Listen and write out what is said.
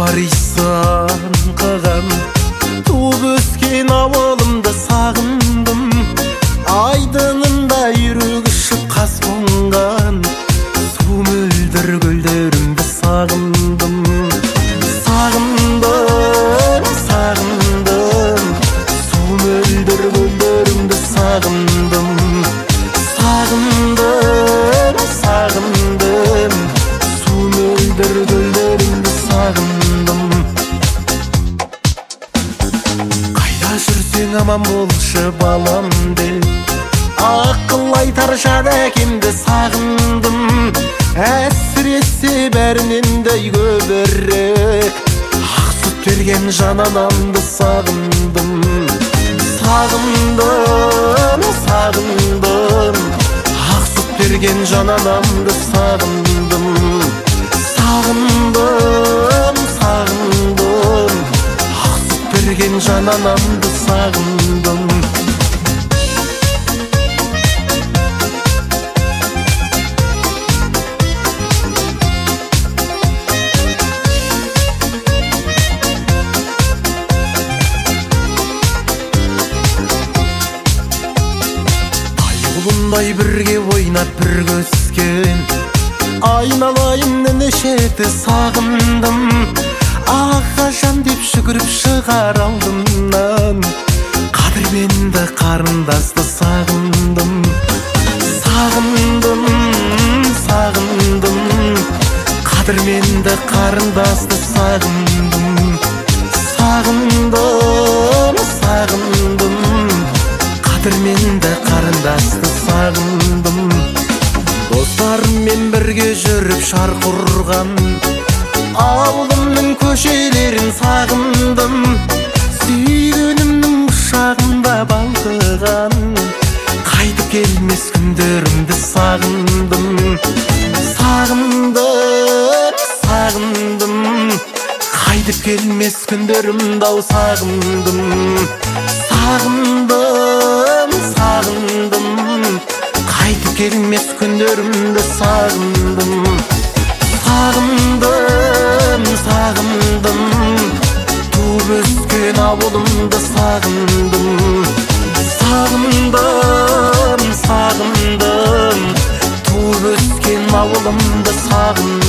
барыйсан қаған, туып өскен ауылымды сағындым. Айдынында үйрек ұшып қас қонған, су мөлдір көлдерімді сағындым. Сағындым, сағындым, су мөлдір көлдерімді сағындым. Сағындым, сағындым, су мөлдір көлдерімді сағындым. Қайда жүрсең аман болшы балам деп, ақыл айтар жан әкемді сағындым. Әсіресе бәрінен де көбірек ақ сүт берген жан анамды сағындым. Сағындым, сағындым, ақ сүт берген жан анамды сағындым. Сағындым, сағындым, ақ сүт берген жан анамды сағындым. Ұлындай бірге ойнап бірге өскен, айналайын нешеті сағындым. Аға жан деп жүгіріп шығар алдымнан, қадірменді қарындасты сағындым. Сағындым, сағындым, қадірменді қарындасты сағындым. Сағындым, сағындым, қадірменді қарындасты сағындым. Достарыммен бірге жүріп шарқ ұрған, ауылымның көшелерін сағындым. Сүйгенімнің құшағында балқыған, қайтып келмес күндерімді сағындым. Сағындым, сағындым, қайтып келмес күндерімді сағындым. Сағындым, сағындым, қайтып келмес күндерімді сағындым. Сағындым, сағындым, туып өскен ауылымды сағындым. Сағындым, сағындым, туып өскен ауылымды сағындым.